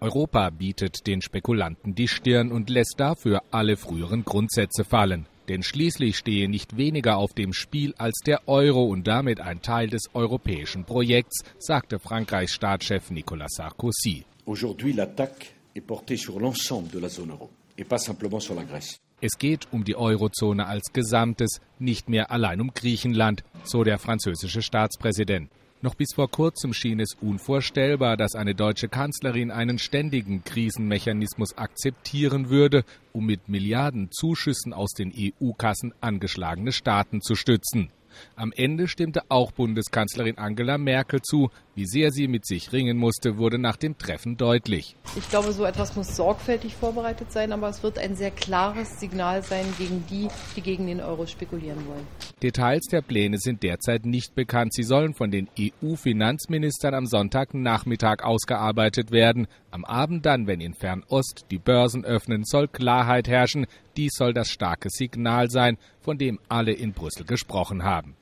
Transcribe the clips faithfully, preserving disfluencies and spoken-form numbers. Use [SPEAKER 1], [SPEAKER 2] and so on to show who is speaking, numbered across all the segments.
[SPEAKER 1] Europa bietet den Spekulanten die Stirn und lässt dafür alle früheren Grundsätze fallen. Denn schließlich stehe nicht weniger auf dem Spiel als der Euro und damit ein Teil des europäischen Projekts, sagte Frankreichs Staatschef Nicolas Sarkozy.
[SPEAKER 2] Aujourd'hui, l'attaque est portée sur l'ensemble de la zone euro et pas simplement sur la Grèce.
[SPEAKER 1] Es geht um die Eurozone als Gesamtes, nicht mehr allein um Griechenland, so der französische Staatspräsident. Noch bis vor kurzem schien es unvorstellbar, dass eine deutsche Kanzlerin einen ständigen Krisenmechanismus akzeptieren würde, um mit Milliarden Zuschüssen aus den E U-Kassen angeschlagene Staaten zu stützen. Am Ende stimmte auch Bundeskanzlerin Angela Merkel zu. Wie sehr sie mit sich ringen musste, wurde nach dem Treffen deutlich.
[SPEAKER 3] Ich glaube, so etwas muss sorgfältig vorbereitet sein, aber es wird ein sehr klares Signal sein gegen die, die gegen den Euro spekulieren wollen.
[SPEAKER 1] Details der Pläne sind derzeit nicht bekannt. Sie sollen von den E U-Finanzministern am Sonntagnachmittag ausgearbeitet werden. Am Abend dann, wenn in Fernost die Börsen öffnen, soll Klarheit herrschen. Dies soll das starke Signal sein, von dem alle in Brüssel gesprochen haben.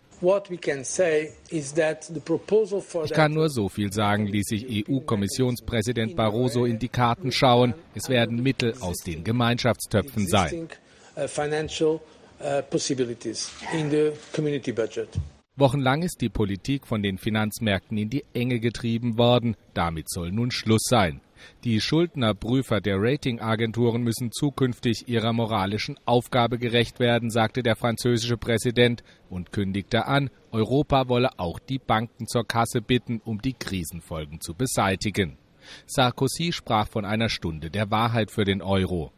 [SPEAKER 1] Ich kann nur so viel sagen, ließ sich E U-Kommissionspräsident Barroso in die Karten schauen. Es werden Mittel aus den Gemeinschaftstöpfen sein. Wochenlang ist die Politik von den Finanzmärkten in die Enge getrieben worden. Damit soll nun Schluss sein. Die Schuldnerprüfer der Ratingagenturen müssen zukünftig ihrer moralischen Aufgabe gerecht werden, sagte der französische Präsident und kündigte an, Europa wolle auch die Banken zur Kasse bitten, um die Krisenfolgen zu beseitigen. Sarkozy sprach von einer Stunde der Wahrheit für den Euro.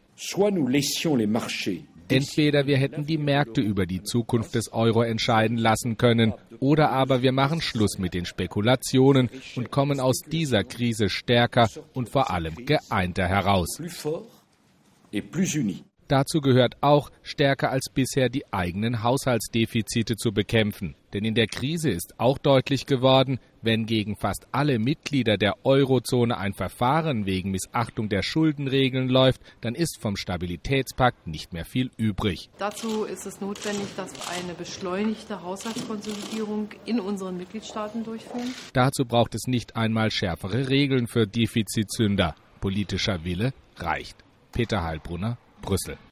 [SPEAKER 1] Entweder wir hätten die Märkte über die Zukunft des Euro entscheiden lassen können, oder aber wir machen Schluss mit den Spekulationen und kommen aus dieser Krise stärker und vor allem geeinter heraus. Dazu gehört auch, stärker als bisher die eigenen Haushaltsdefizite zu bekämpfen. Denn in der Krise ist auch deutlich geworden, wenn gegen fast alle Mitglieder der Eurozone ein Verfahren wegen Missachtung der Schuldenregeln läuft, dann ist vom Stabilitätspakt nicht mehr viel übrig.
[SPEAKER 3] Dazu ist es notwendig, dass wir eine beschleunigte Haushaltskonsolidierung in unseren Mitgliedstaaten durchführen.
[SPEAKER 1] Dazu braucht es nicht einmal schärfere Regeln für Defizitsünder. Politischer Wille reicht. Peter Heilbrunner, Brüssel.